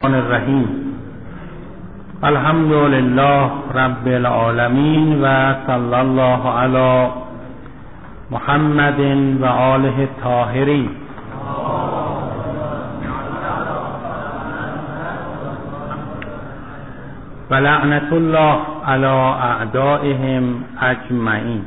الرحیم الحمد لله رب العالمین و صلی الله علی محمد و آله الطاهرین و لعنت الله علی اعدائهم اجمعین.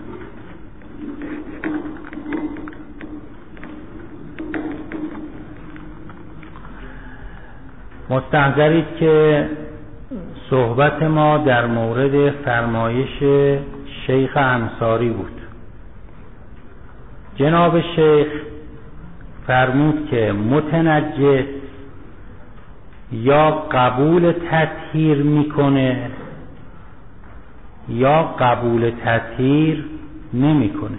مستحضرید که صحبت ما در مورد فرمایش شیخ انصاری بود. جناب شیخ فرمود که متنجس یا قبول تطهیر میکنه یا قبول تطهیر نمیکنه.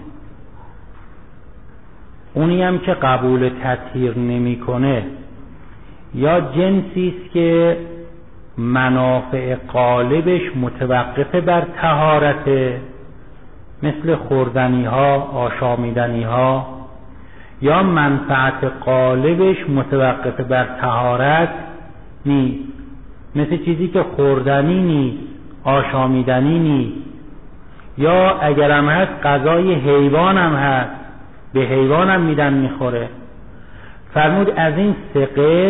اونی هم که قبول تطهیر نمیکنه یا جنسی است که منافع غالبش متوقف بر طهارت، مثل خوردنی ها، آشامیدنی ها، یا منفعت غالبش متوقف بر طهارت نیست، مثل چیزی که خوردنی نیست، آشامیدنی نیست، یا اگرم هست غذای حیوان هم هست، به حیوان هم میدن میخوره. فرمود از این سه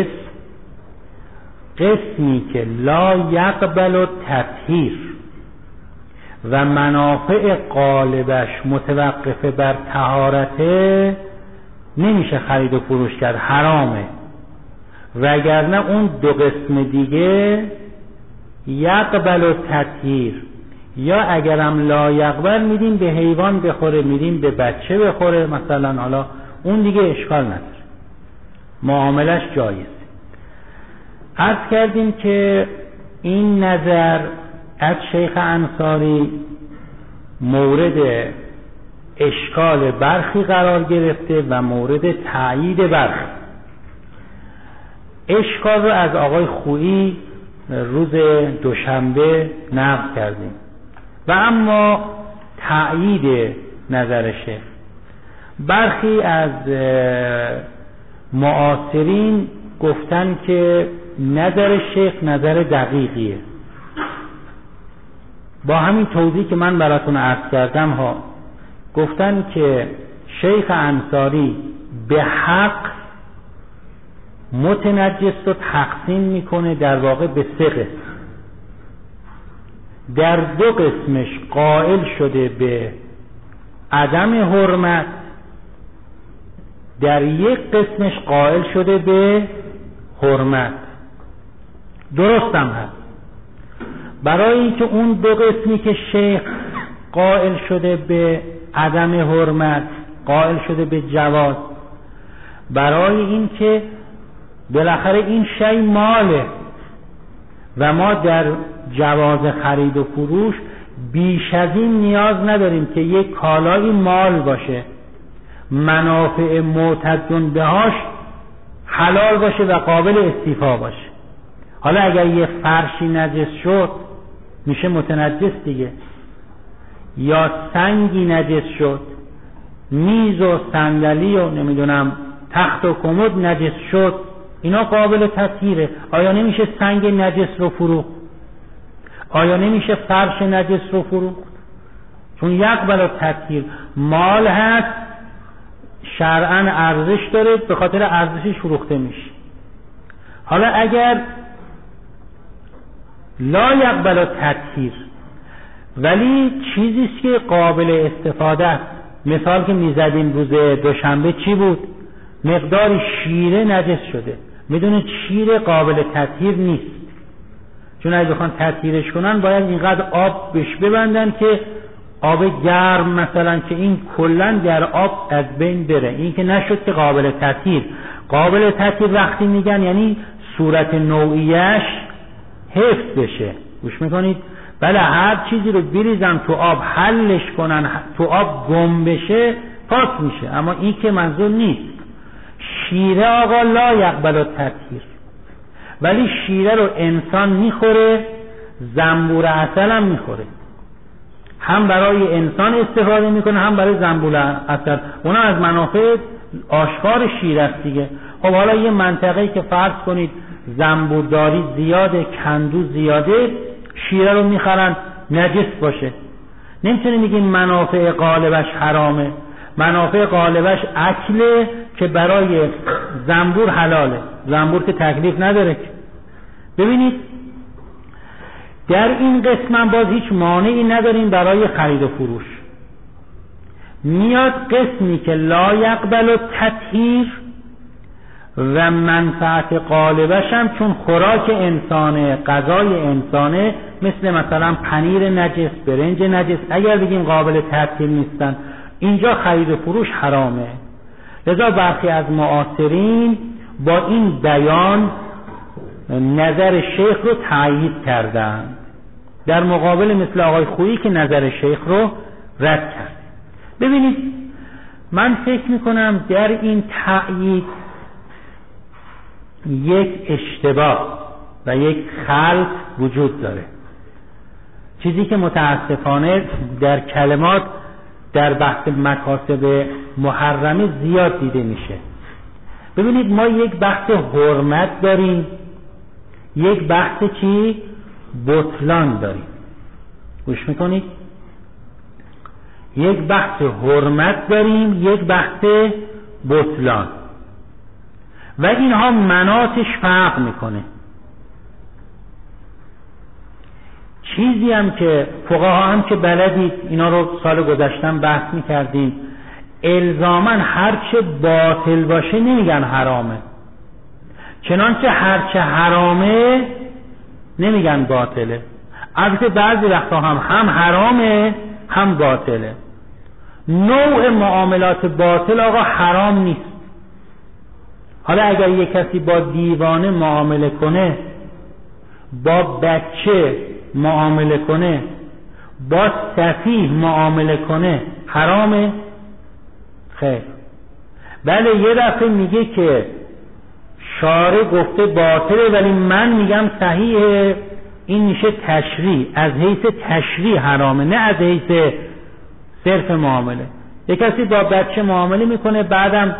قسمی که لا یقبل تطهیر و منافع غالبش متوقف بر طهارته نمیشه خرید و فروش کرد، حرامه. وگرنه اون دو قسم دیگه یقبل تطهیر، یا اگرم لا یقبل میدیم به حیوان بخوره، میدیم به بچه بخوره مثلا، حالا اون دیگه اشکال نداره، معاملش جایز. عرض کردیم که این نظر از شیخ انصاری مورد اشکال برخی قرار گرفته و مورد تأیید برخی. اشکال رو از آقای خویی روز دوشنبه نقل کردیم و اما تأیید نظر شیخ، برخی از معاصرین گفتن که نظر شیخ نظر دقیقیه. با همین توضیح که من براتون عرض کردم ها، گفتن که شیخ انصاری به حق متنجس رو تقسیم میکنه در واقع به سه قسم. در دو قسمش قائل شده به عدم حرمت، در یک قسمش قائل شده به حرمت. درستم هست. برای اینکه اون دو قسمی که شیخ قائل شده به عدم حرمت، قائل شده به جواز، برای اینکه بالاخره این شی ماله و ما در جواز خرید و فروش بیش از این نیاز نداریم که یک کالای مال باشه، منافع معتدن بهاش حلال باشه و قابل استیفا باشه. حالا اگر یه فرشی نجس شد میشه متنجس دیگه، یا سنگی نجس شد، میز و صندلی و نمیدونم تخت و کمد نجس شد، اینا قابل تطهیره. آیا نمیشه سنگ نجس رو فروخت؟ آیا نمیشه فرش نجس رو فروخت؟ چون یقبل تطهیر، مال هست، شرعاً ارزش داره، به خاطر ارزشش فروخته میشه. حالا اگر لا یقبل تطهیر ولی چیزیست که قابل استفاده است، مثال که میزدیم روز دوشنبه چی بود؟ مقدار شیره نجس شده، میدونید شیر قابل تطهیر نیست، چون اگه بخوان تطهیرش کنن باید اینقدر آب بهش ببندن که آب گرم مثلا، که این کلن در آب از بین بره. این که نشد که قابل تطهیر. قابل تطهیر وقتی میگن یعنی صورت نوعیش حفظ بشه. گوش میکنید؟ بله، هر چیزی رو بریزن تو آب، حلش کنن تو آب گم بشه، پاک میشه، اما این که منظور نیست. شیره آقا لا یقبل تطهیر، ولی شیره رو انسان میخوره، زنبور عسل هم میخوره، هم برای انسان استفاده میکنه هم برای زنبور عسل، اونا از منافع آشکار شیر است دیگه. خب حالا یه منطقه‌ای که فرض کنید زنبورداری زیاده، کندو زیاده، شیره رو میخرن نجس باشه. نمیتونی بگیم منافع غالبش حرامه. منافع غالبش اکله که برای زنبور حلاله. زنبور که تکلیف نداره. ببینید در این قسم باز هیچ مانعی نداریم برای خرید و فروش. میاد قسمی که لا یقبل تطهیر و منفعت غالبش هم چون خوراک انسانه، غذای انسانه، مثلا پنیر نجس، برنج نجس، اگر بگیم قابل تطهیر نیستن، اینجا خرید و فروش حرامه. لذا برخی از معاصرین با این بیان نظر شیخ رو تایید کردن، در مقابل مثل آقای خویی که نظر شیخ رو رد کرد. ببینید من فکر میکنم در این تأیید یک اشتباه و یک خلط وجود داره، چیزی که متاسفانه در کلمات در بحث مکاسب محرمه زیاد دیده میشه. ببینید ما یک بحث حرمت داریم، یک بحث چی؟ بطلان داریم. گوش میکنید؟ یک بحث حرمت داریم، یک بحث بطلان و اینها مناطش فرق میکنه. چیزی هم که فقها هم که بلدید، اینا رو سال گذشتم بحث میکردیم، الزاماً هرچه باطل باشه نمیگن حرامه، چنانچه هرچه حرامه نمیگن باطله. البته بعضی وقتا هم حرامه هم باطله. نوع معاملات باطل آقا حرام نیست. حالا اگر یک کسی با دیوانه معامله کنه، با بچه معامله کنه، با سفیه معامله کنه، حرامه؟ خیر. بله یه دفعه میگه که شارع گفته باطله ولی من میگم صحیحه، این میشه تشریع، از حیث تشریع حرامه، نه از حیث صرف معامله. یک کسی با بچه معامله میکنه، بعدم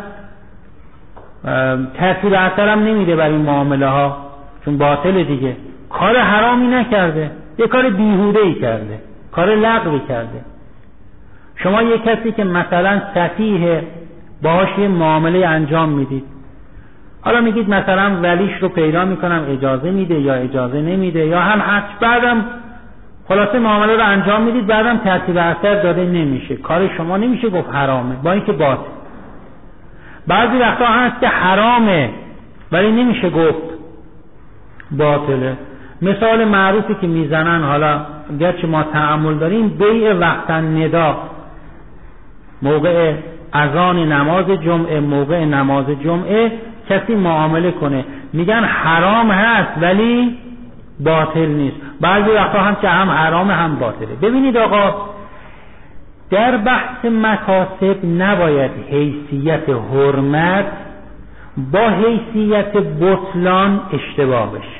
تأثیر اثر هم نمیده بر این معامله ها، چون باطل دیگه، کار حرامی نکرده، یه کار بیهوده‌ای کرده، کار لغوی کرده. شما یک کسی که مثلا سفیه باهاش یه معامله انجام میدید، حالا میگید مثلا ولیش رو پیدا میکنم اجازه میده یا اجازه نمیده یا هم حج، بعدم خلاصه معامله رو انجام میدید، بعدم تأثیر اثر داده نمیشه، کار شما نمیشه گفت حرامه، با اینکه باطل. بعضی وقتا هست که حرامه ولی نمیشه گفت باطله. مثال معروفی که میزنن، حالا گرچه ما تأمل داریم، بیع وقت ندا، موقع اذان نماز جمعه، موقع نماز جمعه کسی معامله کنه، میگن حرام هست ولی باطل نیست. بعضی وقتا هم که هم حرام هم باطله. ببینید آقا در بحث مکاسب نباید حیثیت حرمت با حیثیت بطلان اشتباه بشه.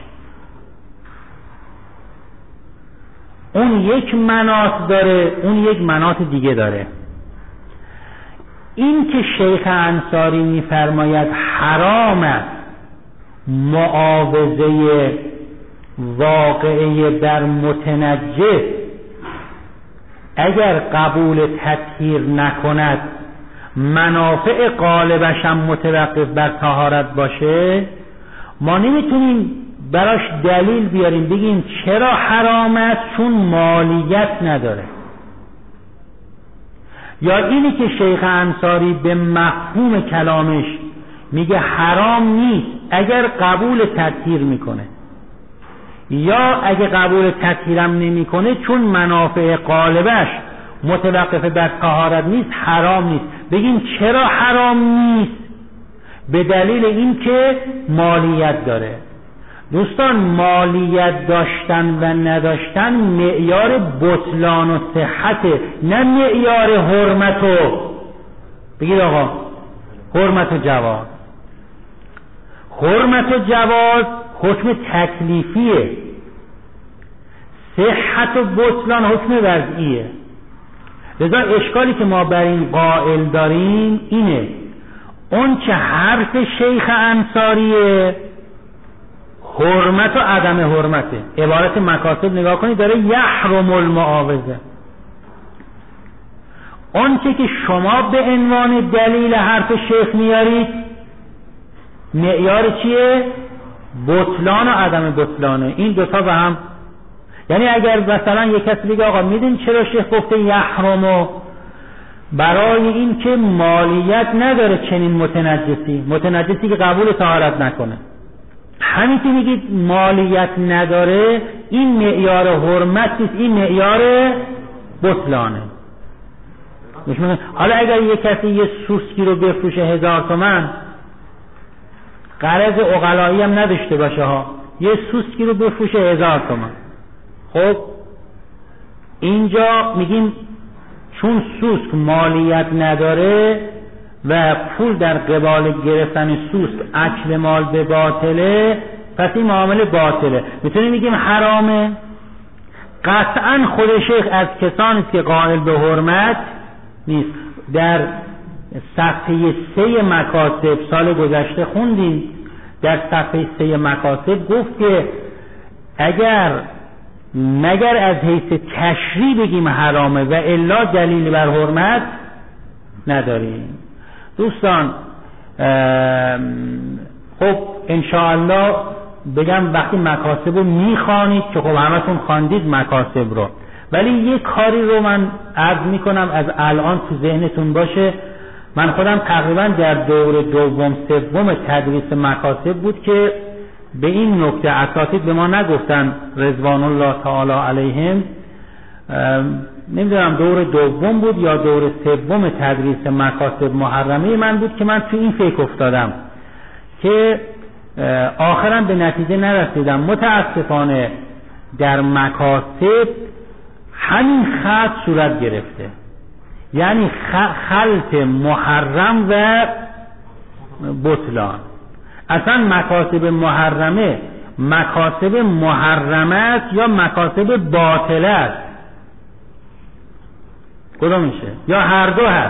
اون یک مناط داره، اون یک مناط دیگه داره. این که شیخ انصاری میفرماید حرام است معاوضه واقعه در متنجس اگر قبول تطهیر نکند منافع غالبش هم متوقف بر طهارت باشه، ما نمیتونیم براش دلیل بیاریم بگیم چرا حرام است، چون مالیت نداره. یا اینی که شیخ انصاری به مفهوم کلامش میگه حرام نیست اگر قبول تطهیر میکنه، یا اگه قبول تطهیرم نمیکنه چون منافع غالبش متوقف بر طهارت نیست حرام نیست. بگیم چرا حرام نیست؟ به دلیل این که مالیت داره. دوستان مالیت داشتن و نداشتن معیار بطلان و صحته، نه معیار حرمت و بگید آقا حرمت و جواز. حرمت و جواز حکم تکلیفیه، صحت و بطلان حکم وضعیه. لذا اشکالی که ما بر این قائل داریم اینه، اون چه حرف شیخ انصاریه حرمت و عدم حرمته. عبارت مکاسب نگاه کنید داره یحرم المعاوضه. اون چه که شما به عنوان دلیل حرف شیخ میارید معیار چیه؟ بطلان و عدم بطلانه. این دوتا به هم، یعنی اگر مثلا یک کسی بگه آقا میدین چرا شیخ گفته یحرمو؟ برای این که مالیت نداره چنین متنجسی که قبول طهارت نکنه. همین که میگید مالیت نداره این معیار حرمت نیست، این معیار بطلانه. حالا اگر یک کسی یه سوسکی رو بفروشه 1000 تومان، قرض عقلایی هم نداشته باشه ها، یه سوسکی رو بفروشه 1000 تومان، خب اینجا میگیم چون سوسک مالیت نداره و پول در قبال گرفتن سوسک اکل مال به باطله، پس این معامله باطله. میتونیم میگیم حرامه؟ قطعا خود شیخ از کسانی است که قائل به حرمت نیست. در صفحه 3 مکاسب سال گذشته خوندیم، در صفحه 3 مکاسب گفت که مگر از حیث تشریع بگیم حرامه و الا دلیل بر حرمت نداریم. دوستان خب انشاءالله بگم وقتی مکاسب رو میخوانید که خب همتون خواندید مکاسب رو، ولی یه کاری رو من عرض میکنم از الان تو ذهنتون باشه. من خودم تقریبا در دور دوم سوم تدریس مکاسب بود که به این نکته اساتید به ما نگفتن رضوان الله تعالی علیهم، نمیدونم دور دوم بود یا دور سوم تدریس مکاسب محرمه من بود که من تو این فکر افتادم که آخرا به نتیجه نرسیدم. متاسفانه در مکاسب همین خط صورت گرفته، یعنی خلط محرم و بطلان. اصلا مکاسب محرمه مکاسب محرمت یا مکاسب باطله است، کدوم میشه؟ یا هر دو هست.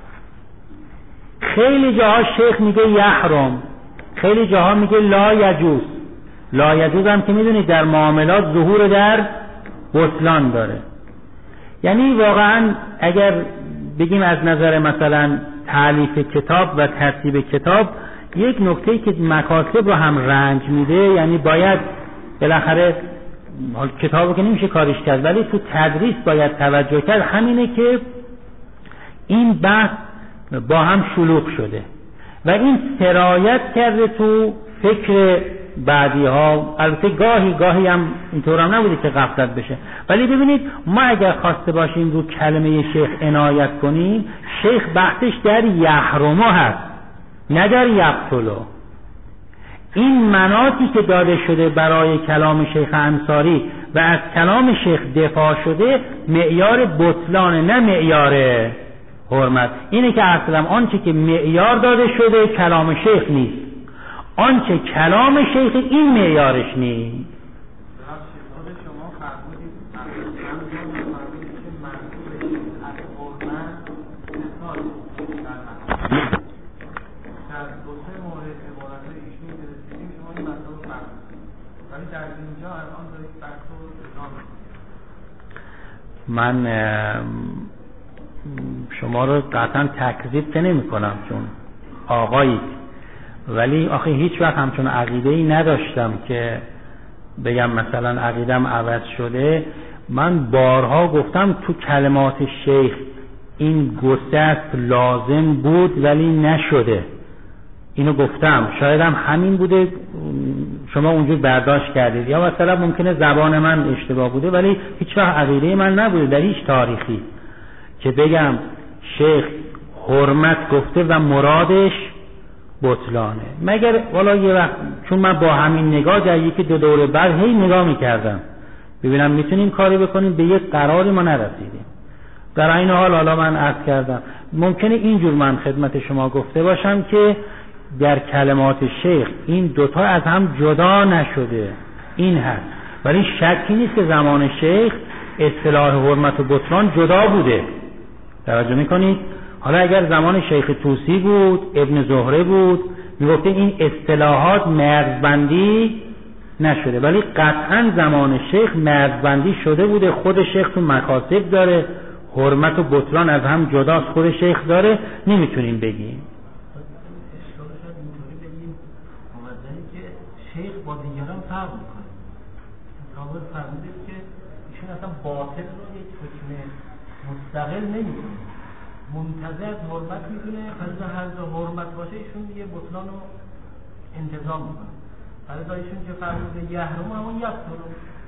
خیلی جاها شیخ میگه یحرم، خیلی جاها میگه لا یجوز. لا یجوز هم که میدونید در معاملات ظهور در بطلان داره. یعنی واقعا اگر بگیم از نظر مثلا تالیف کتاب و ترتیب کتاب، یک نکته‌ای که مکاسب رو هم رنج میده، یعنی باید بالاخره کتابو که نمیشه کارش کرد ولی تو تدریس باید توجه کرد، همینه که این بحث با هم شلوغ شده و این سرایت کرده تو فکر بعدی ها. البته گاهی هم اینطور هم نبوده که غفلت بشه، ولی ببینید ما اگر خواسته باشیم رو کلمه شیخ عنایت کنیم، شیخ بحثش در یحرمو هست نه در یقتلو. این مناطی که داده شده برای کلام شیخ انصاری و از کلام شیخ دفاع شده معیار بطلان نه معیار حرمت. اینه که اصلا آنچه که معیار داده شده کلام شیخ نیست، آنچه کلام شیخ این معیارش نیست. من شما رو قطعا تکذیب که نمی کنم چون آقایید، ولی آخه هیچ وقت همچون عقیده‌ای نداشتم که بگم مثلا عقیدم عوض شده. من بارها گفتم تو کلمات شیخ این گسست لازم بود ولی نشده، اینو گفتم. شاید هم همین بوده شما اونجور برداشت کردید، یا مثلا ممکنه زبان من اشتباه بوده، ولی هیچ وقت عقیده من نبوده در هیچ تاریخی که بگم شیخ حرمت گفته و مرادش بطلانه. مگر والا یه وقت چون من با همین نگاه در یکی دو دوره بعد هی نگاه میکردم ببینم میتونیم کاری بکنیم، به یک قراری ما نرسیدیم. در این حال حالا من عرض کردم ممکنه اینجور من خدمت شما گفته باشم که در کلمات شیخ این دوتا از هم جدا نشده، این هست. ولی شکی نیست که زمان شیخ اصطلاح حرمت و بطلان جدا بوده. توجه میکنید؟ حالا اگر زمان شیخ طوسی بود، ابن زهره بود، میگفته این اصطلاحات مرزبندی نشده، ولی قطعا زمان شیخ مرزبندی شده بوده. خود شیخ تو مکاسب داره، حرمت و بطلان از هم جداست، خود شیخ داره، نمیتونیم بگیم. شیخ با دیگران فرق میکنه. کامل فهمیدید که ایشون اصلا باطل رو یک حکم مستقل نمیکنه، منتظر از حرمت میدونه، فلزا هر جا حرمت باشه ایشون دیگه بطلان رو انتظام میکنه. فلزا ایشون که فرموده یحرم همون یبطلو،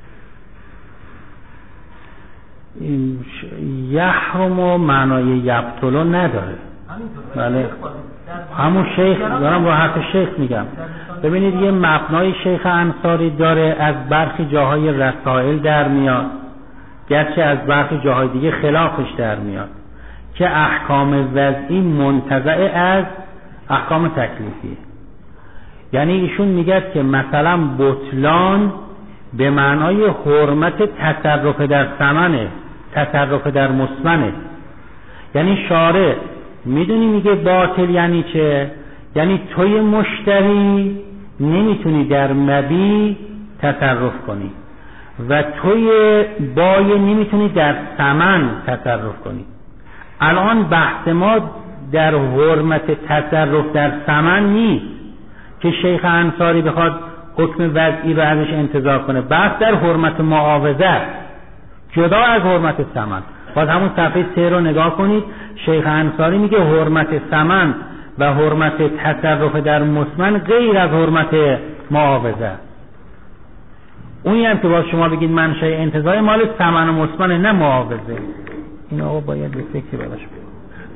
یحرم و معنای یبطلو نداره. بله همون شیخ دارم، با حرف شیخ میگم. ببینید یه مبنای شیخ انصاری داره، از برخی جاهای رسائل در میاد، گرچه از برخی جاهای دیگه خلافش در میاد، که احکام وضعی منتزع از احکام تکلیفی. یعنی ایشون میگه که مثلا بطلان به معنای حرمت تصرف در ثمنه، تصرف در مسمنه. یعنی شارع میدونی میگه باطل یعنی چه؟ یعنی توی مشتری نمیتونی در مبیع تصرف کنی و توی بایع نمیتونی در ثمن تصرف کنی. الان بحث ما در حرمت تصرف در ثمن نیست که شیخ انصاری بخواد حکم وضعی رو ازش انتزاع کنه، بحث در حرمت معاوضه جدا از حرمت ثمن. باز همون صفحه 3 رو نگاه کنید، شیخ انصاری میگه حرمت ثمن و حرمت تصرف در مسمن غیر از حرمت معاوضه. اونی هم که باز شما بگید منشأ انتزاع مال ثمن و مسمن، نه معاوضه. این آقا باید به فکر براش بود.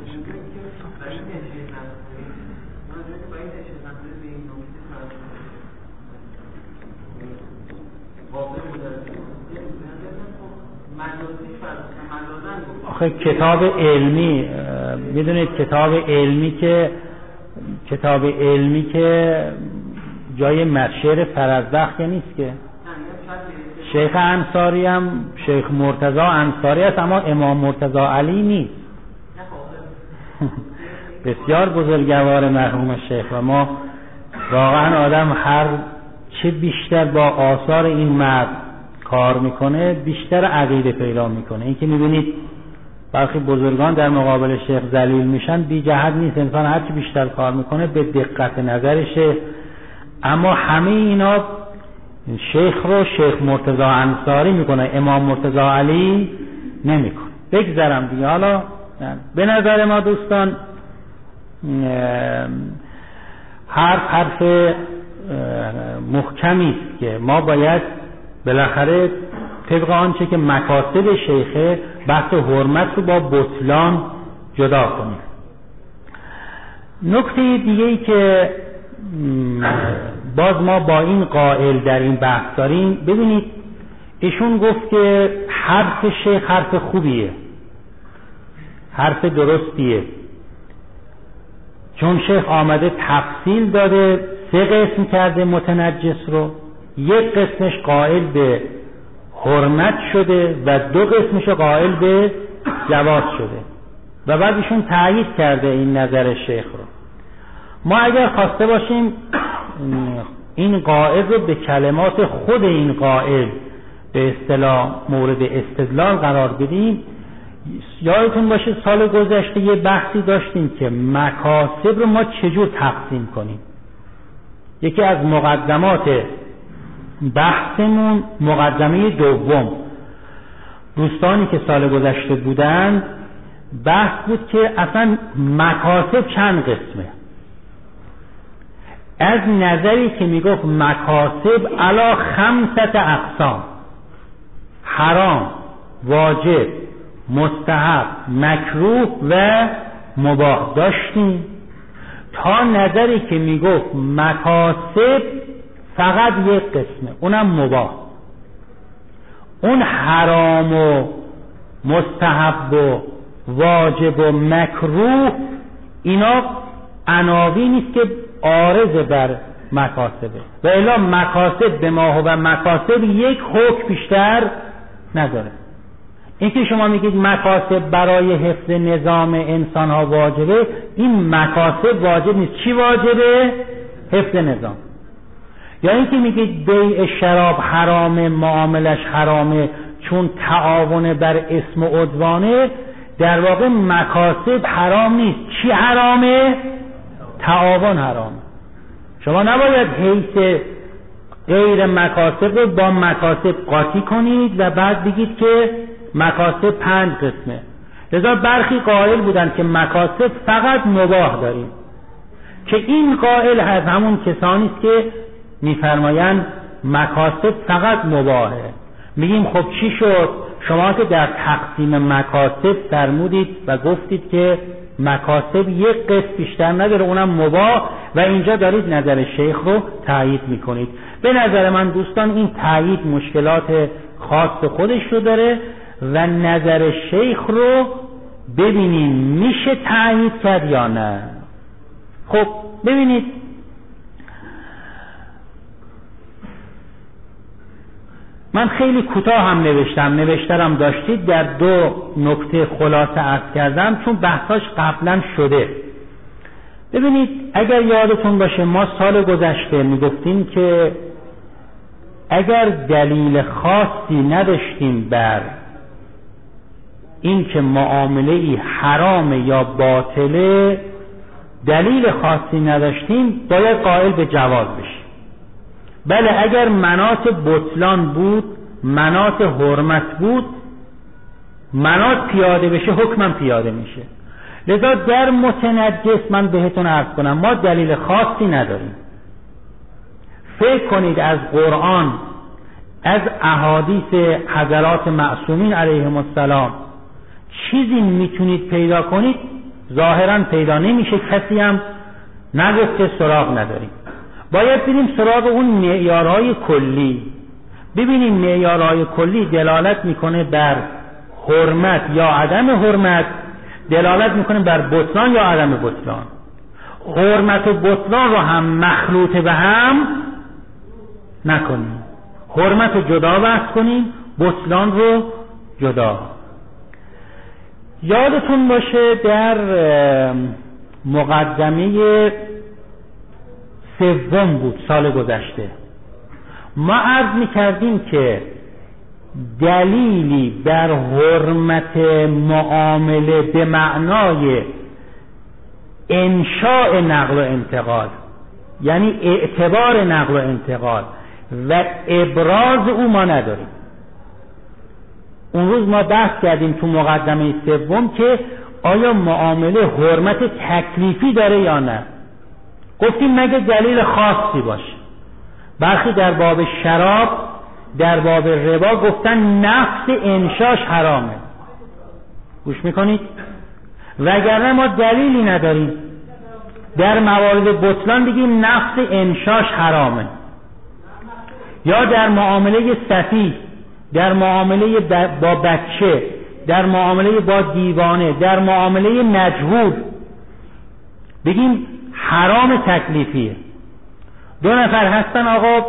آخه کتاب علمی، میدونید کتاب علمی که جای مشهر فرزدخ نیست که. شیخ انصاری هم شیخ مرتضی انصاری است، اما امام مرتضی علی نیست. بسیار بزرگوار مرحوم شیخ و ما واقعا آدم هر چه بیشتر با آثار این مرد کار میکنه بیشتر عقیده پیدا میکنه. این که میبینید برخی بزرگان در مقابل شیخ ذلیل میشن، بی جهت نیست. انسان هر چی بیشتر کار میکنه به دقت نظرشه. اما همه اینا شیخ رو شیخ مرتضی انصاری میکنه، امام مرتضی علی نمیکنه. بگذارم دیگه. حالا به نظر ما دوستان حرف محکمی است که ما باید بالاخره طبق آنچه که مکاسب شیخه بحث حرمت رو با بطلان جدا کنیم. نکته دیگه ای که باز ما با این قائل در این بحث داریم، ببینید ایشون گفت که حرف شیخ حرف خوبیه، حرف درستیه، چون شیخ آمده تفصیل داده، 3 قسم کرده متنجس رو، 1 قسمش قائل به حرمت شده و 2 قسمش قائل به جواز شده و بعد ایشون تأیید کرده این نظر شیخ رو. ما اگر خواسته باشیم این قائل رو به کلمات خود این قائل به اصطلاح مورد استدلال قرار بدیم، یادتون باشه سال گذشته یه بحثی داشتیم که مکاسب رو ما چجور تقسیم کنیم. یکی از مقدمات بحثمون مقدمه دوم، دوستانی که سال گذشته بودند، بحث بود که اصلا مکاسب چند قسمه. از نظری که میگفت مکاسب علی 5 اقسام، حرام، واجب، مستحب، مکروه و مباح داشتیم، تا نظری که میگفت مکاسب فقط 1 قسمه، اونم مباح. اون حرام و مستحب و واجب و مکروه اینا عناوینی نیست که عارض بر مکاسبه، و الا مکاسب به ما و مکاسب 1 حکم بیشتر نداره. این که شما میگید مکاسب برای حفظ نظام انسان ها واجبه، این مکاسب واجب نیست. چی واجبه؟ حفظ نظام. یا اینکه میگید بیع شراب حرامه، معاملش حرامه چون تعاون بر اسم و عدوانه، در واقع مکاسب حرام نیست. چی حرامه؟ تعاون حرامه. شما نباید حیث غیر مکاسب رو با مکاسب قاطی کنید و بعد بگید که مکاسب 5 قسمه. لذا برخی قائل بودن که مکاسب فقط مباح داریم، که این قائل از همون کسانی است که میفرمایند مکاسب فقط مباحه. میگیم خب چی شد؟ شما که در تقسیم مکاسب فرمودید و گفتید که مکاسب یک قسم بیشتر نداره، اونم مباح، و اینجا دارید نظر شیخ رو تایید میکنید. به نظر من دوستان این تایید مشکلات خاص خودش رو داره و نظر شیخ رو ببینیم میشه تایید کرد یا نه. خب ببینید، من خیلی کوتاه هم نوشتم داشتید، در 2 نکته خلاصه عرض کردم چون بحثاش قبلا شده. ببینید اگر یادتون باشه ما سال گذشته میگفتیم که اگر دلیل خاصی نداشتیم بر این که معامله ای حرام یا باطله، دلیل خاصی نداشتیم، باید قائل به جواز بشیم. بله اگر مناط بطلان بود، مناط حرمت بود، مناط پیاده بشه حکمم پیاده میشه. لذا در متنجس من بهتون عرض کنم ما دلیل خاصی نداریم. فکر کنید از قرآن، از احادیث حضرات معصومین علیهم السلام چیزی میتونید پیدا کنید؟ ظاهرا پیدا نمیشه، کسی هم نگفته، سراغ نداریم. باید بریم سراغ اون معیارهای کلی، ببینیم معیارهای کلی دلالت میکنه بر حرمت یا عدم حرمت، دلالت میکنه بر بطلان یا عدم بطلان. حرمت و بطلان رو هم مخلوط به هم نکنیم، حرمت رو جدا بحث کنیم، بطلان رو جدا. یادتون باشه در مقدمه 3 بود سال گذشته ما عرض میکردیم که دلیلی بر حرمت معامله به معنای انشاء نقل و انتقال، یعنی اعتبار نقل و انتقال و ابراز او ما نداریم. اون روز ما بحث کردیم تو مقدمه 3 که آیا معامله حرمت تکلیفی داره یا نه. گفتیم مگه دلیل خاصی باشه. برخی در باب شراب، در باب ربا گفتن نفس انشاش حرامه. گوش میکنید؟ وگرنه ما دلیلی نداریم. در موارد بطلان بگیم نفس انشاش حرامه. یا در معامله صفی، در معامله با بچه، در معامله با دیوانه، در معامله مجهول بگیم حرام تکلیفیه. 2 نفر هستن آقا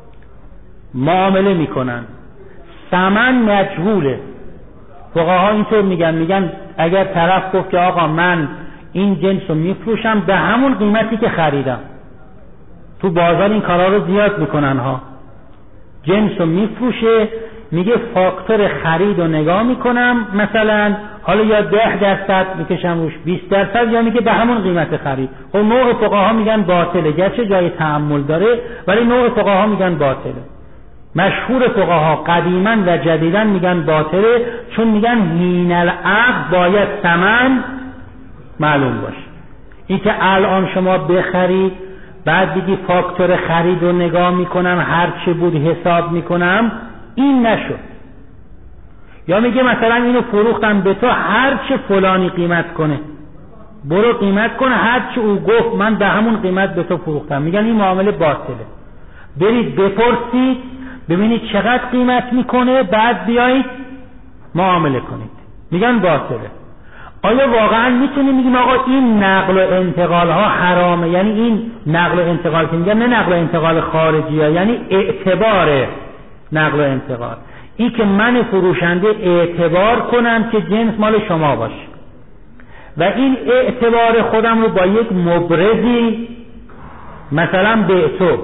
معامله میکنن، ثمن مجهوله. فقها اینطور میگن اگر طرف گفت که آقا من این جنس رو میفروشم به همون قیمتی که خریدم، تو بازار این کارا رو زیاد میکنن ها، جنس رو میفروشه، میگه فاکتور خرید رو نگاه میکنم مثلا حالا یا 10% میکشم روش 20%، یا میگه به همون قیمت خرید. خب نوع فقها میگن باطله، گرچه جای تأمل داره ولی نوع فقها میگن باطله. مشهور فقها قدیما و جدیدا میگن باطله، چون میگن حین العقد باید ثمن معلوم باشه. این که الان شما بخرید بعد بگی فاکتور خرید رو نگاه میکنم هر چه بود حساب میکنم، این نشد. یا میگه مثلا اینو فروختم به تو هر چه فلانی قیمت کنه برو قیمت کنه، هر چه او گفت من به همون قیمت به تو فروختم. میگن این معامله باطله. برید بپرسید ببینید چقدر قیمت میکنه بعد بیایید معامله کنید. میگن باطله. آیا واقعا میتونیم بگیم آقا این نقل و انتقال ها حرامه؟ یعنی این نقل و انتقال که میگن نه نقل و انتقال خارجی ها، یعنی اعتبار نقل و انتقال، این که من فروشنده اعتبار کنم که جنس مال شما باشه و این اعتبار خودم رو با یک مبرزی مثلا به تو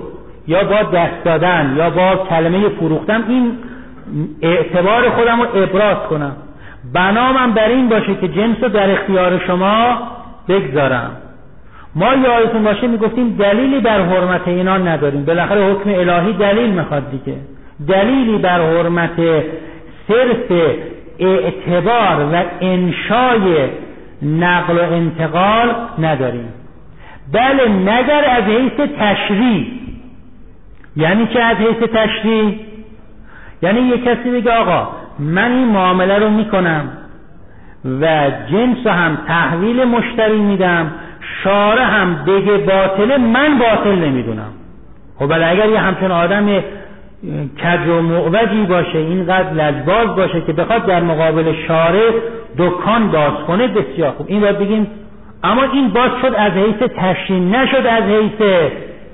یا با دست دادن یا با کلمه فروختن این اعتبار خودم رو ابراز کنم. بنامم بر این باشه که جنس رو در اختیار شما بگذارم. ما یادتون باشه میگفتیم دلیلی بر حرمت اینا نداریم، بالاخره حکم الهی دلیل میخواد دیگه. دلیلی بر حرمت صرف اعتبار و انشای نقل و انتقال نداریم. بله مگر از حیث تشریع. یعنی چه از حیث تشریع؟ یعنی یک کسی بگه آقا من این معامله رو میکنم و جنس رو هم تحویل مشتری میدم، شارع هم بگه باطله، من باطل نمیدونم. خب بله اگر یه همچون آدم کج و معوجی باشه، اینقدر لجباز باشه که بخواد در مقابل شارع دکان باز کنه، بسیار خوب، این باید بگیم. اما این باز شد از حیث تشریع، نشد از حیث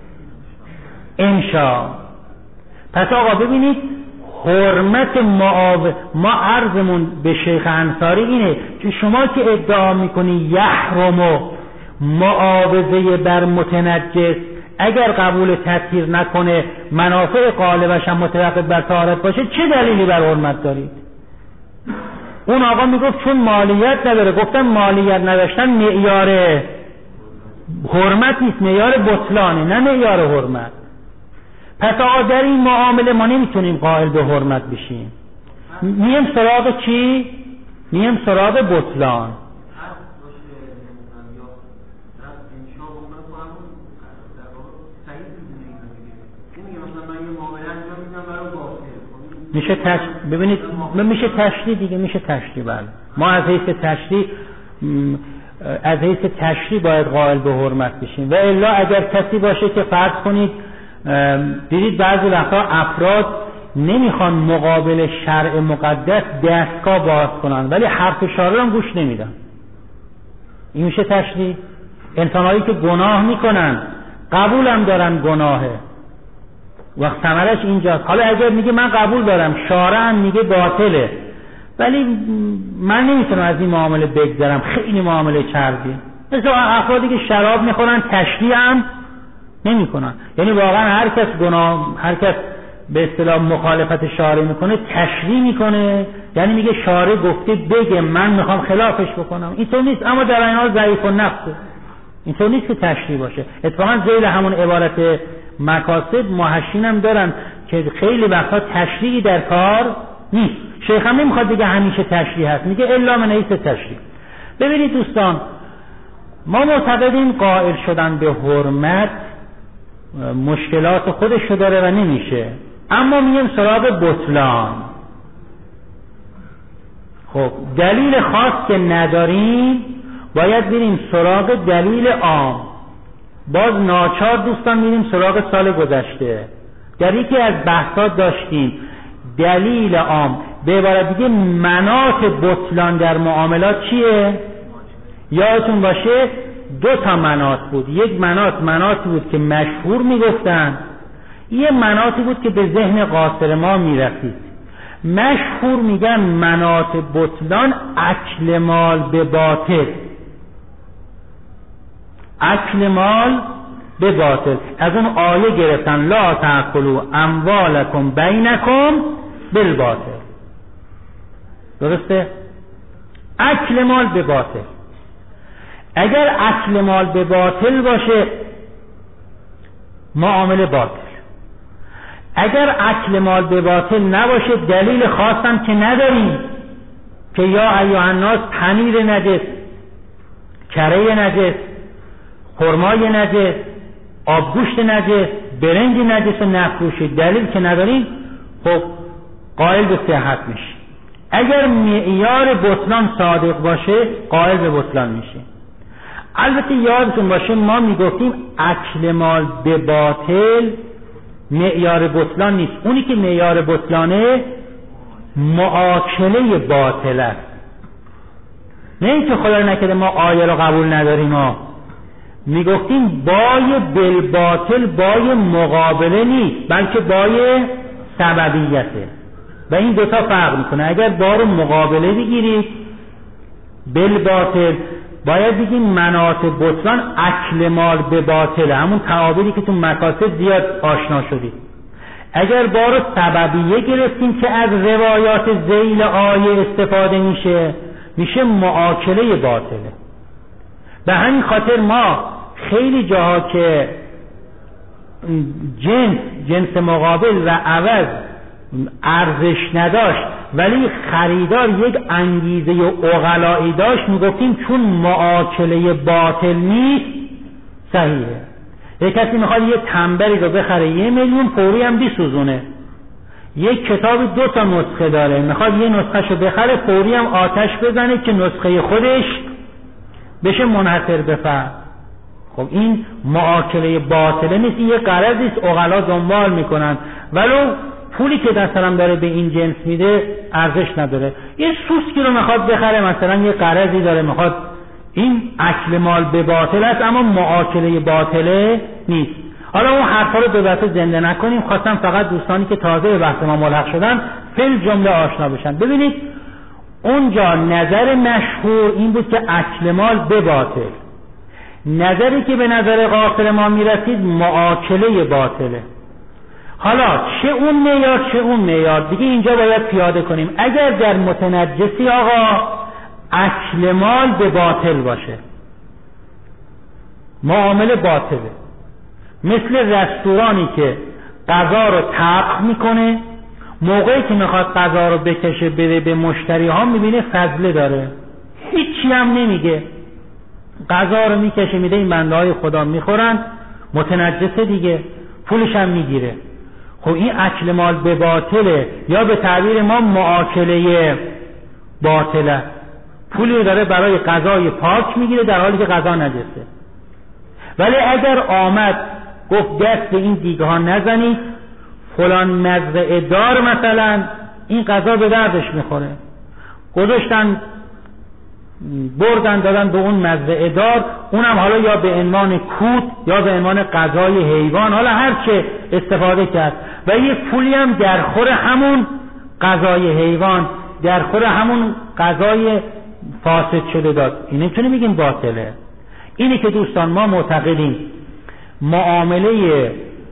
انشا. پس آقا ببینید حرمت ما عرضمون به شیخ انصاری اینه که شما که ادعا میکنی یحرم معاوضه بر متنجس اگر قبول تطهیر نکنه منافع غالبش هم متوقف بر طهارت باشه، چه دلیلی بر حرمت دارید؟ اون آقا میگفت چون مالیت نداره. گفتم مالیت نداشتن معیار حرمت نیست، معیار بطلانه، نه معیار حرمت. پس آقا در این معامله ما نمیتونیم قائل به حرمت بشیم. میم سراغ چی؟ میم سراغ بطلان. میشه ببینید میشه تشریع دیگه، میشه تشریع. بله ما از حیث تشریع باید قائل به حرمت بشیم. و الا اگر کسی باشه که فرض کنید دیدید بعضی وقتا افراد نمیخوان مقابل شرع مقدس دستگاه باز کنن ولی حرف شارع هم گوش نمیدن، این میشه تشریع. انسانهایی که گناه میکنن قبول هم دارن گناهه، وقت ثمرش اینجاست. حالا اگر میگه من قبول دارم، شارع هم میگه باطله، ولی من نمیتونم از این معامله بگذرم، خیلی معامله چربی. مثل افرادی که شراب میخورن تشریع هم نمیکنن. یعنی واقعا هر کس به اصطلاح مخالفت شارع میکنه تشریع میکنه، یعنی میگه شارع گفته بگه من میخوام خلافش بکنم. اینطور نیست، اما در این حال ضعیف النفسه. اینطور نیست که تشریع باشه. اتفاقا ذیل همون عبارت مقاصد محشین هم دارن که خیلی وقتا تشریعی در کار نیست. شیخ هم نمیخواد دیگه همیشه تشریع هست، میگه الا من حیث تشریع. ببینید دوستان، ما معتقدیم قائل شدن به حرمت مشکلات خودش داره و نمیشه، اما میگیم سراغ بطلان. خب دلیل خاص که نداریم باید بریم سراغ دلیل عام. باز ناچار دوستان میریم سراغ سال گذشته. در یکی از بحثات داشتیم دلیل عام، به عبارت دیگه مناط بطلان در معاملات چیه؟ یادتون باشه دو تا مناط بود. یک مناطی بود که مشهور میگفتن، یه مناطی بود که به ذهن قاصر ما میرسید. مشهور میگن مناط بطلان اکل مال به باطل. اکل مال به باطل از اون آیه گرفتن لا تأکلوا اموالکم بینکم بالباطل. درسته؟ اکل مال به باطل. اگر اکل مال به باطل باشه معامله باطل. اگر اکل مال به باطل نباشه دلیل خاصم که نداریم که یا ایها الناس پنیر نجس، کره نجس، خرمای نجس، آبگوشت نجس، برنج نجس و نفروشید، دلیل که نداریم، خب قائل به صحت میشه. اگر معیار بطلان صادق باشه قائل به بطلان میشه. البته یادتون باشه ما میگفتیم اکل مال به باطل معیار بطلان نیست. اونی که معیار بطلانه معاکله باطل است. نه اینکه خدا نکرده ما آیه رو قبول نداریم، ما میگفتیم بای بالباطل بای مقابله نیست بلکه بای سببیته و این دوتا فرق میکنه. اگر بار مقابله بگیرید بالباطل باید بگیم مناط بطلان اکل مال به باطله، همون تعابیری که تو مکاسب زیاد آشنا شدید. اگر بارو سببیه گرفتیم که از روایات ذیل آیه استفاده میشه معاکله باطله. به همین خاطر ما خیلی جاها که جنس مقابل و عوض ارزش نداشت ولی خریدار یک انگیزه و عقلایی داشت، میگفتیم چون معاکله باطل نیست صحیحه. یک کسی میخواد یه تنبری رو بخره 1 میلیون، فوری هم بیسوزونه. یک کتاب 2 تا نسخه داره، میخواد یه نسخه شو بخره، فوری هم آتش بزنه که نسخه خودش بشه منحصر به فرد. خب این معاکله باطله نیست، یه غرضی است عقلا دنبال میکنن، ولو پولی که مثلا داره به این جنس میده ارزش نداره. یه سوسکی رو میخواد بخره، مثلا یه غرضی داره، میخواد، این اکل مال به باطل است اما معاکله باطله نیست. حالا اون حرفا رو به بحث زنده نکنیم، خواستم فقط دوستانی که تازه به بحث ما ملحق شدن فل جمله آشنا بشن. ببینید اونجا نظر مشهور این بود که اکل مال به باطل، نظری که به نظر قاصر ما میرسید معاکله باطله. حالا چه اون معیار چه اون معیار دیگه اینجا باید پیاده کنیم. اگر در متنجسی آقا اکل مال به باطل باشه، معامله باطله، مثل رستورانی که غذا رو طبخ میکنه، موقعی که میخواد غذا رو بکشه بده به مشتری ها میبینه فضله داره، هیچی هم نمیگه، غذا رو میکشه میده، این بنده های خدا میخورن، متنجسه دیگه، پولش هم میگیره. خب این اکل مال به باطله، یا به تعبیر ما معاکله باطله. پولی رو داره برای غذای پاک میگیره در حالی که غذا نجسه. ولی اگر آمد گفت دست به این دیگه ها نزنید، فلان مزرعه دار مثلا این غذا به دردش میخوره، گذاشتن بردن دادن به اون مزرعه دار، اونم حالا یا به عنوان کود یا به عنوان غذای حیوان، حالا هر چه استفاده کرد، و یه پولی هم در خور همون غذای حیوان، در خور همون غذای فاسد شده داد. این نمیتونه بگیم باطله. اینی که دوستان ما معتقدیم معامله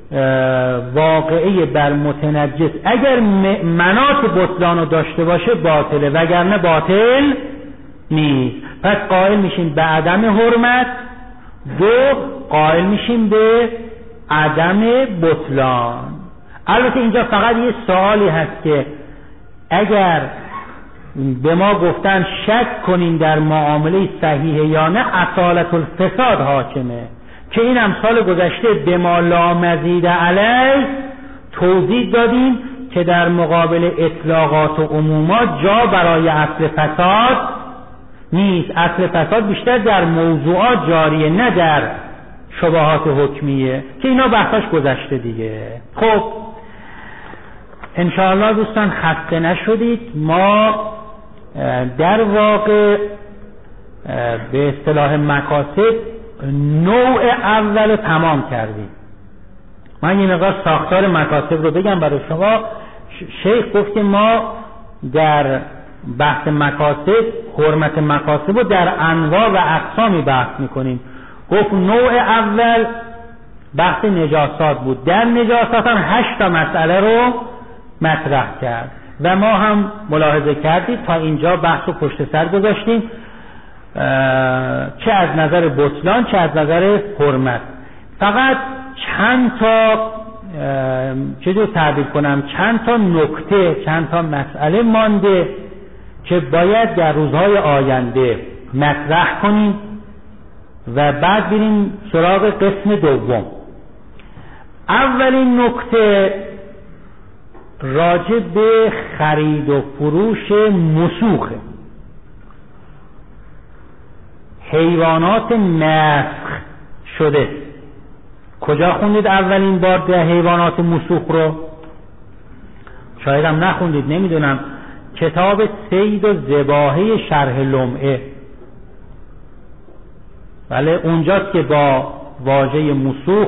واقعی بر متنجس اگر مناط بطلان رو داشته باشه باطله، وگرنه باطل نیست. پس قائل میشیم به عدم حرمت، 2 قائل میشیم به عدم بطلان. البته اینجا فقط یه سوالی هست که اگر به ما گفتن شک کنیم در معامله صحیحه یا نه، اصالت الفساد حاکمه، که این امثال گذشته به ما لا مزید علیه توضیح دادیم که در مقابل اطلاقات و عمومات جا برای اصل فساد نیست. اصل فساد بیشتر در موضوعات جاریه نه در شبهات حکمیه، که اینا بحثش گذشته دیگه. خب انشاءالله دوستان خسته نشدید. ما در واقع به اصطلاح مکاسب نوع اول تمام کردیم. من یه مقدار ساختار مکاسب رو بگم برای شما. شیخ گفت که ما در بحث مکاسب حرمت مکاسب رو در انواع و اقسامی بحث میکنیم. گفت نوع اول بحث نجاسات بود. در نجاسات هم 8 تا مسئله رو مطرح کرد و ما هم ملاحظه کردید تا اینجا بحث رو پشت سر گذاشتیم، چه از نظر بطلان چه از نظر حرمت. فقط چند تا چجور تعبیر کنم، چند تا نکته، چند تا مسئله مانده که باید در روزهای آینده مطرح کنیم و بعد بریم سراغ قسم دوم. اولین نکته راجع به خرید و فروش مسوخه، حیوانات مسخ شده. کجا خوندید اولین بار در حیوانات مسوخ رو؟ شاید هم نخوندید، نمیدونم. کتاب صید و ذباحه شرح لمعه، بله اونجاست که با واژه مسوخ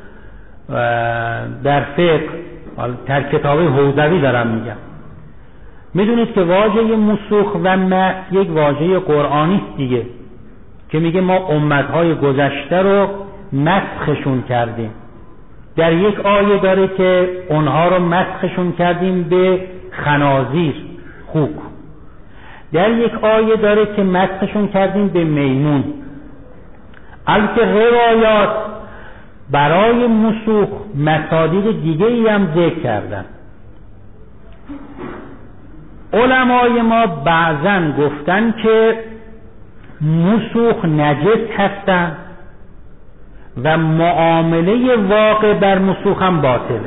در فقه در کتاب حوزوی دارم میگم. میدونید که واژه مسوخ و مسخ یک واژه قرآنی است دیگه. که میگه ما امتهای گذشته رو مسخشون کردیم. در یک آیه داره که اونها رو مسخشون کردیم به خنازیر، خوک. در یک آیه داره که مسخشون کردیم به میمون. البته روایات برای مسوخ مصادیق دیگه ای هم ذکر کردن. علمای ما بعضن گفتن که مسوخ نجس هستن و معامله واقع بر مسوخ هم باطله.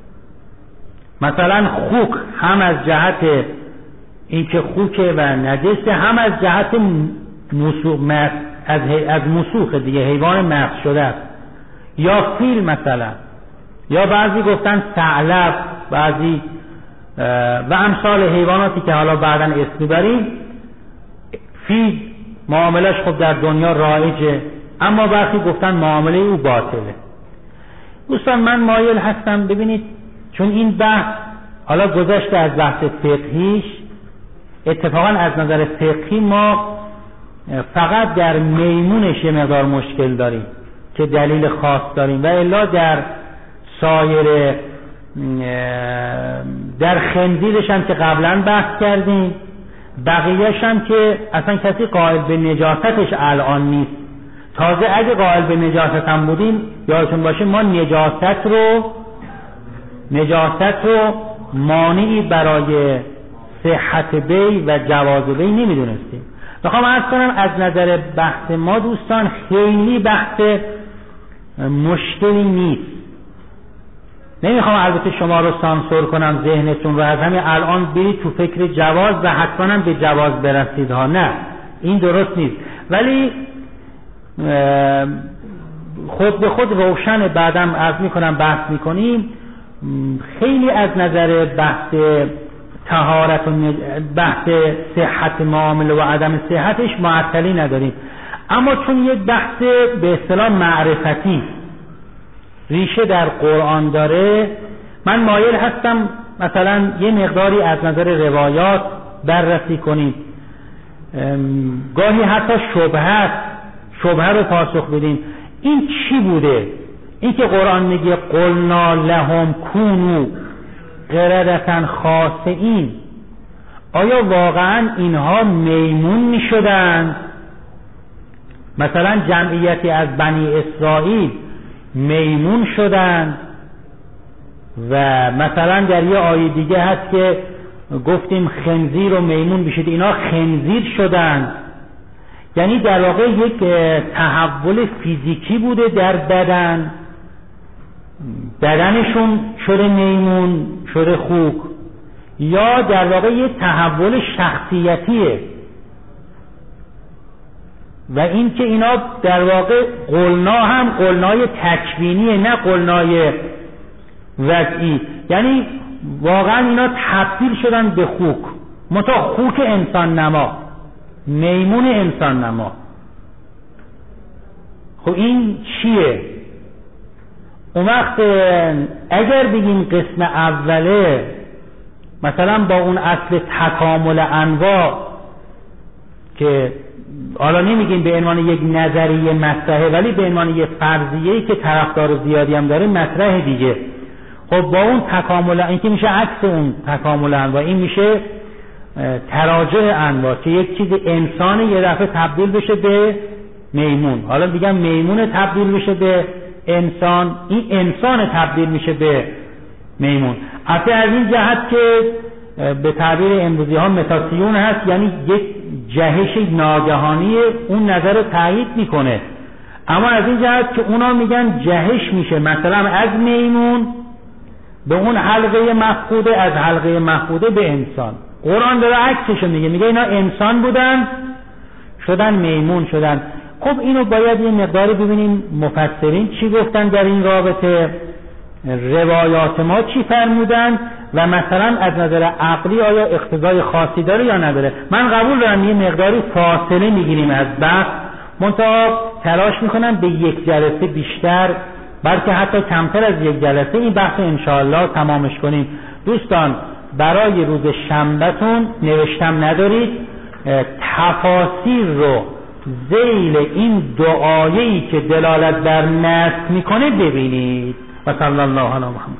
مثلا خوک هم از جهت اینکه خوکه و نجسه، هم از جهت مسوخ از مسوخ دیگه، حیوان مسخ شده است. یا فیل مثلا، یا بعضی گفتن ثعلب، بعضی و امثال حیواناتی که حالا بعداً اسم بریم. فیل معاملش خب در دنیا رایجه، اما برخی گفتن معامله او باطله. دوستان من مایل هستم ببینید، چون این بحث حالا گذشته از بحث فقهیش، اتفاقا از نظر فقهی ما فقط در میمونش یه مقدار مشکل داریم که دلیل خاص داریم، و الا در سایر در خنزیرش هم که قبلا بحث کردیم، بقیهش هم که اصلا کسی قائل به نجاستش الان نیست. تازه اگه قائل به نجاست هم بودیم، یادتون باشه ما نجاست رو مانعی برای صحت بی و جواز بی نمیدونستیم. میخوام عرض کنم از نظر بحث ما دوستان خیلی بحث مشکلی نیست. نمیخوام البته شما رو سانسور کنم، ذهنتون رو از همین الان برید تو فکر جواز و حتما هم به جواز برسید ها، نه این درست نیست. ولی خود به خود روشن، بعدم عرض میکنم بحث میکنیم. خیلی از نظر بحث طهارت و بحث صحت معامله و عدم صحتش معطلی نداریم، اما چون یک بحث به اصطلاح معرفتی ریشه در قرآن داره، من مایل هستم مثلا یه مقداری از نظر روایات بررسی کنیم، گاهی حتی شبهه رو پاسخ بدیم. این چی بوده؟ این که قرآن میگه قلنا لهم کونوا قردة خاسئین، آیا واقعا اینها میمون میشدند؟ مثلا جمعیتی از بنی اسرائیل میمون شدند؟ و مثلا در یه آیه دیگه هست که گفتیم خنزیر و میمون بشید، اینا خنزیر شدند. یعنی در واقع یک تحول فیزیکی بوده در بدنشون شده میمون، شده خوک، یا در واقع یک تحول شخصیتیه. و این که اینا در واقع قلنا هم قلنای تکوینیه، نه قلنای وضعی. یعنی واقعا اینا تبدیل شدن به خوک، متا خوک انسان نما، میمون انسان نما. خب این چیه؟ اون وقت اگر بگیم قسم اوله مثلا با اون اصل تکامل انواع که حالا نمیگیم به عنوان یک نظریه مطرحه، ولی به عنوان یک فرضیه‌ای که طرفدار زیادی هم داره مطرح دیگه. خب با اون تکامل، این که میشه عکس اون تکامل انواع، این میشه تراجع انواع، که یک چیز انسان یه دفعه تبدیل بشه به میمون، حالا دیگه میمون تبدیل بشه به انسان، این انسان تبدیل میشه به میمون. البته از این جهت که به تعبیر امروزی ها متاسیون هست، یعنی یک جهش ناگهانی اون نظر رو تایید میکنه، اما از این جهت که اونا میگن جهش میشه مثلا از میمون به اون حلقه مفقوده، از حلقه مفقوده به انسان. قرآن داره عکسش میگه اینا انسان بودن شدن میمون شدن. خب اینو باید یه مقداری ببینیم مفسرین چی گفتن در این رابطه، روایات ما چی فرمودن، و مثلا از نظر عقلی آیا اقتضای خاصی داره یا نداره. من قبول دارم یه مقداری فاصله میگیریم از بحث، منتها تلاش میکنم به یک جلسه بیشتر، بلکه حتی کمتر از یک جلسه این بحث انشاءالله تمامش کنیم. دوستان برای روز شنبهتون نوشتم ندارید، تفاسیر رو ذیل این دعایی که دلالت بر نسخ میکنه ببینید. و صلی الله علی محمد.